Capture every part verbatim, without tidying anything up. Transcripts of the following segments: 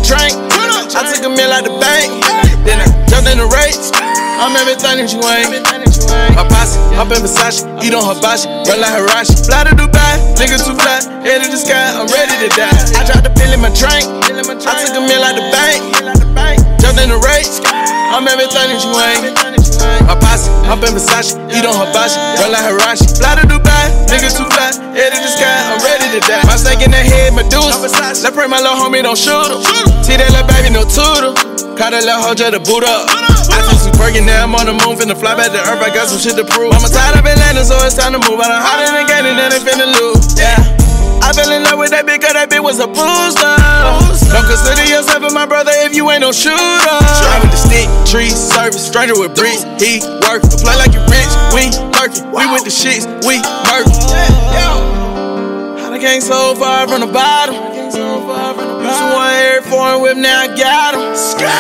drink. I took a meal out the bank. Then I jumped in the race. I'm everything that you ain't. My posse, up in Versace, eat on hibachi, run like Hirashi. Fly to Dubai, niggas too fly, head to the sky, I'm ready to die. I dropped the pill in my drink. I took a meal out the bank. Jumped in the race. I'm everything that you ain't. My posse, up in Versace, eat on hibachi, run like Hirashi. Fly to Dubai, niggas too fly, head to the sky, I'm ready to die. My steak in the head, Medusa. Let's pray my little homie don't shoot him. See that little baby, no tutor. Caught that little hoe just to boot up. I took some perky, now I'm on the moon, finna fly back to earth, I got some shit to prove. I'm tired of Atlanta, so it's time to move. I done hot in the game and then they finna lose. Yeah, I fell in love with that bitch, cause that bitch was a booster. Don't consider yourself my brother if you ain't no shooter. I with the stick, tree, service, stranger with bricks, he work. Play like you rich, we lurking. We with the shits, we murk. How the gang so far from the bottom. Used to want every foreign whip, now I got him.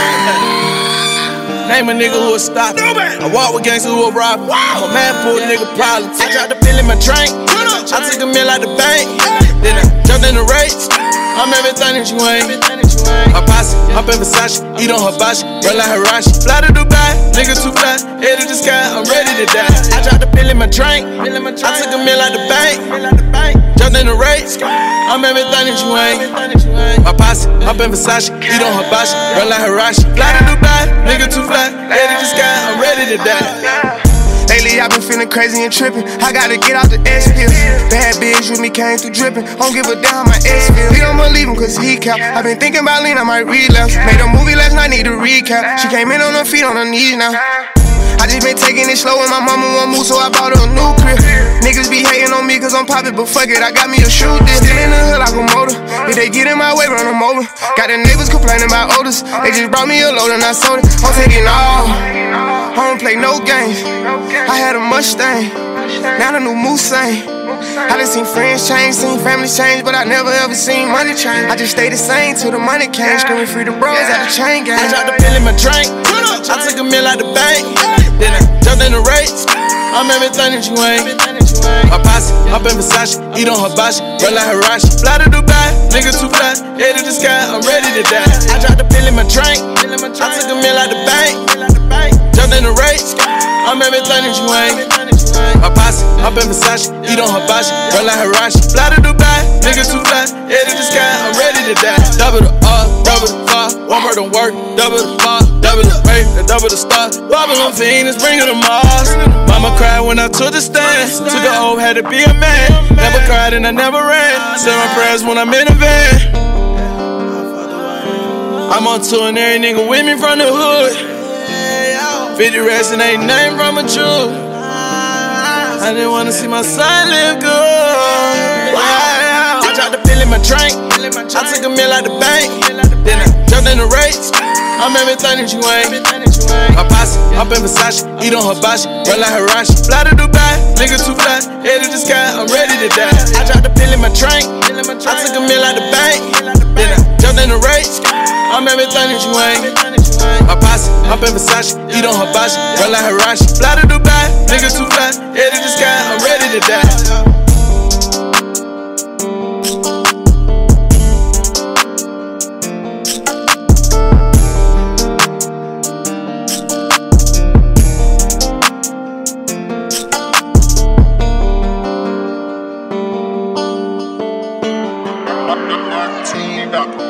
Name a nigga who'll stop it. I walk with gangsters who'll rob it. I'm a mad poor nigga problem. I dropped the pill in my drink. I took a meal out the bank. Then I jumped in the race. I'm everything that you ain't. My posse, up in Versace, eat on hibachi, run like Hirashi. Fly to Dubai, niggas too fly, head to the sky, I'm ready to die. I dropped the pill in my drink. I took a meal out the bank. Jumped in the race. I'm everything that you ain't. My posse, up in Versace, eat on hibachi, run like Hirashi. Fly to Dubai, niggas too fly, head to the sky, I'm ready to die. Lately I've been feeling crazy and tripping. I gotta get out the S pills. Bad bitch with me came through dripping. Don't give a damn how my ex feel. He don't believe him cause he cap. I been thinking about lean, I might relapse. Made a movie last night, need a recap. She came in on her feet, on her knees now. I just been taking it slow and my mama won't move, so I bought her a new crib. Niggas be hating on me cause I'm poppin', but fuck it, I got me a shoe disc. Still in the hood like a motor. If they get in my way, run them over. Got the neighbors complaining about odors. They just brought me a load and I sold it. I'm taking all. I don't play no games. I had a Mustang, now the new Mustang. I done seen friends change, seen families change, but I never ever seen money change. I just stay the same till the money came. Screaming free the bros at the chain gang. I dropped the pill in my drink. I took a meal out the bank. Then I jumped in the race. I'm everything that you ain't. My posse, up in Versace, eat on hibachi, run like Hirashi. Fly to Dubai, niggas too fly, head to the sky, I'm ready to die. I dropped the pill in my drink. I took a meal out the bank. Jumped in the race. I'm everything that you ain't. My posse, up in Versace, eat on hibachi, run like Hirashi. Fly to Dubai, niggas too fly, head to the sky, I'm ready to die. Double the R, double the far, one more don't work, double the bar, double the rate, double the star. Bobble on Venus, bring her to Mars. Mama cried when I took the stand. Took a oath, had to be a man. Never cried and I never ran. Say my prayers when I'm in a van. I'm on tour and every nigga with me from the hood. fifty racks and ain't nothing from a Jew. I didn't wanna see my son live good. I dropped the pill in my drink. I took a meal out the bank. Then I jumped in the race. I'm everything that you ain't. My posse, up in Versace, eat on hibachi, run like Hirashi. Fly to Dubai, niggas too fly, head to the sky, I'm ready to die. I dropped the pill in my drink. I took a meal out the bank. Then I jumped in the race. I'm everything that you ain't. My posse, up in Versace, eat on hibachi, run like Hirashi. Fly to Dubai, niggas too fly, head to the sky, I'm ready to die. Team up.